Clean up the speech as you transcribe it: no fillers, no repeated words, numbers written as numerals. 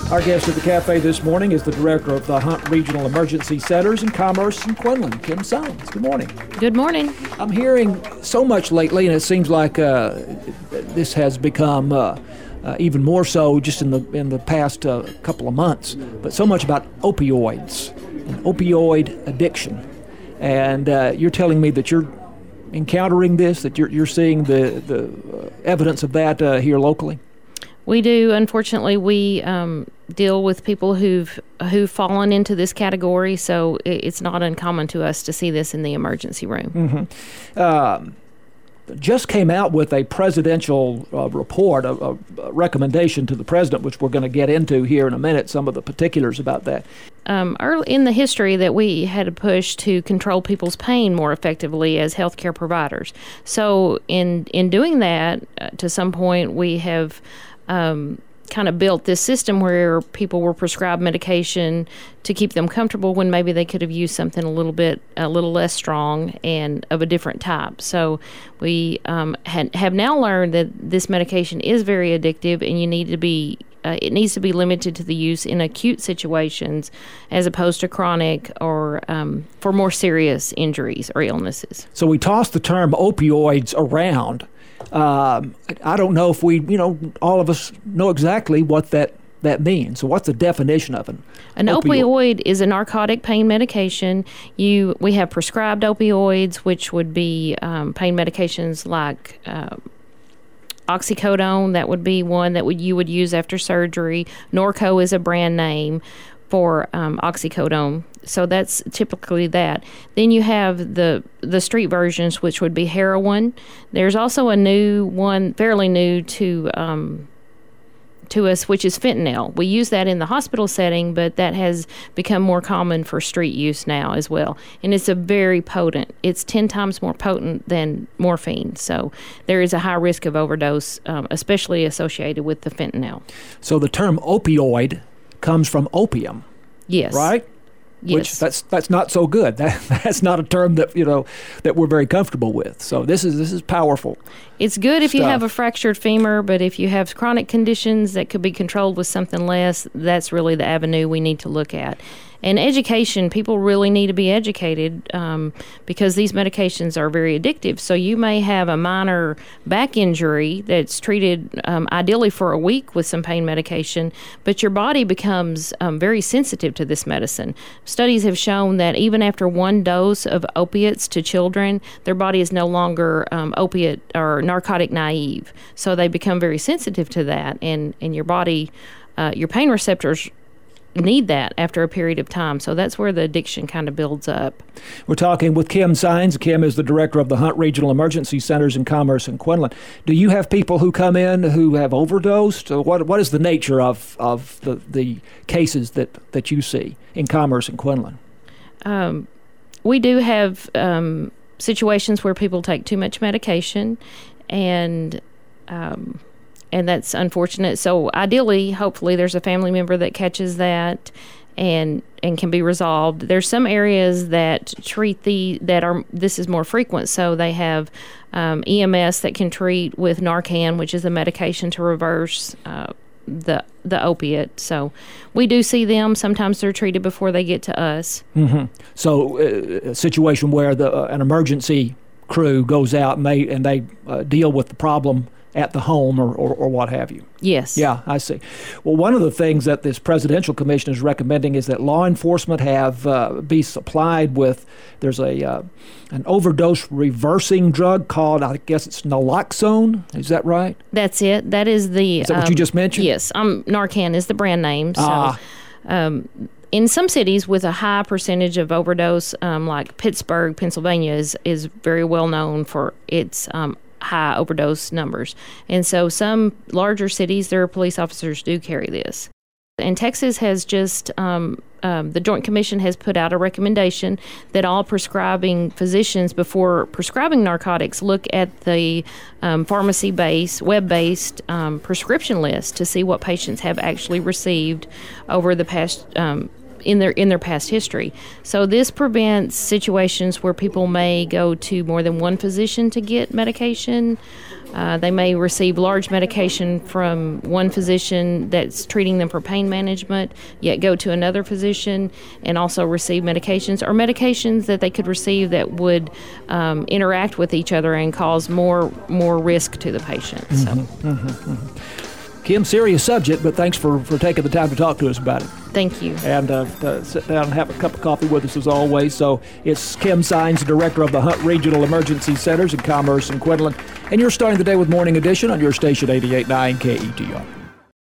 Our guest at the cafe this morning is the director of the Hunt Regional Emergency Centers in Commerce in Quinlan, Kim Saenz. Good morning. Good morning. I'm hearing so much lately, and it seems like this has become even more so just in the past couple of months, but so much about opioids and opioid addiction. And you're telling me that you're encountering this, that you're seeing the evidence of that here locally? We do. Unfortunately, we deal with people who've fallen into this category, so it's not uncommon to us to see this in the emergency room. Mm-hmm. Just came out with a presidential report, a recommendation to the president, which we're going to get into here in a minute, some of the particulars about that. Early in the history that we had a push to control people's pain more effectively as healthcare providers. So in doing that, to some point, we have kind of built this system where people were prescribed medication to keep them comfortable when maybe they could have used something a little less strong and of a different type. So we have now learned that this medication is very addictive, and you need to be it needs to be limited to the use in acute situations as opposed to chronic or for more serious injuries or illnesses. So we toss the term opioids around. I don't know if all of us know exactly what that means. So what's the definition of an opioid is a narcotic pain medication. We have prescribed opioids, which would be pain medications like oxycodone. That would be one that you would use after surgery. Norco is a brand name for oxycodone. So that's typically that. Then you have the street versions, which would be heroin. There's also a new one, fairly new to us, which is fentanyl. We use that in the hospital setting, but that has become more common for street use now as well. And it's it's 10 times more potent than morphine. So there is a high risk of overdose, especially associated with the fentanyl. So the term opioid comes from opium. Yes. Right? Yes. Which that's not so good. That's not a term that that we're very comfortable with. So this is powerful. It's good if you have a fractured femur, but if you have chronic conditions that could be controlled with something less, that's really the avenue we need to look at. And education, people really need to be educated because these medications are very addictive. So you may have a minor back injury that's treated ideally for a week with some pain medication, but your body becomes very sensitive to this medicine. Studies have shown that even after one dose of opiates to children, their body is no longer opiate or narcotic naive. So they become very sensitive to that, and your body, your pain receptors need that after a period of time. So that's where the addiction kind of builds up. We're talking with Kim Saenz. Kim is the director of the Hunt Regional Emergency Centers in Commerce in Quinlan. Do you have people who come in who have overdosed? What is the nature of the cases that you see in Commerce in Quinlan? We do have situations where people take too much medication, and that's unfortunate. So ideally, hopefully, there's a family member that catches that and can be resolved. There's some areas that this is more frequent. So they have EMS that can treat with Narcan, which is a medication to reverse the opiate. So we do see them. Sometimes they're treated before they get to us. Mm-hmm. So a situation where an emergency crew goes out and they deal with the problem at the home or what have you. Yes. Yeah, I see. Well, one of the things that this presidential commission is recommending is that law enforcement be supplied with, there's an overdose reversing drug called, I guess it's naloxone. Is that right? That's it. That is Is that what you just mentioned? Yes. Narcan is the brand name. So, in some cities with a high percentage of overdose, like Pittsburgh, Pennsylvania, is very well known for its high overdose numbers. And so some larger cities, their police officers do carry this. And Texas has just, the Joint Commission has put out a recommendation that all prescribing physicians, before prescribing narcotics, look at the pharmacy-based, web-based prescription list to see what patients have actually received over the past in their past history. So this prevents situations where people may go to more than one physician to get medication, They may receive large medication from one physician that's treating them for pain management, yet go to another physician and also receive medications, or medications that they could receive that would interact with each other and cause more risk to the patient. Kim, serious subject, but thanks for taking the time to talk to us about it. Thank you. And sit down and have a cup of coffee with us as always. So it's Kim Sines, Director of the Hunt Regional Emergency Centers in Commerce and Quinlan. And you're starting the day with Morning Edition on your station 88.9 KETR.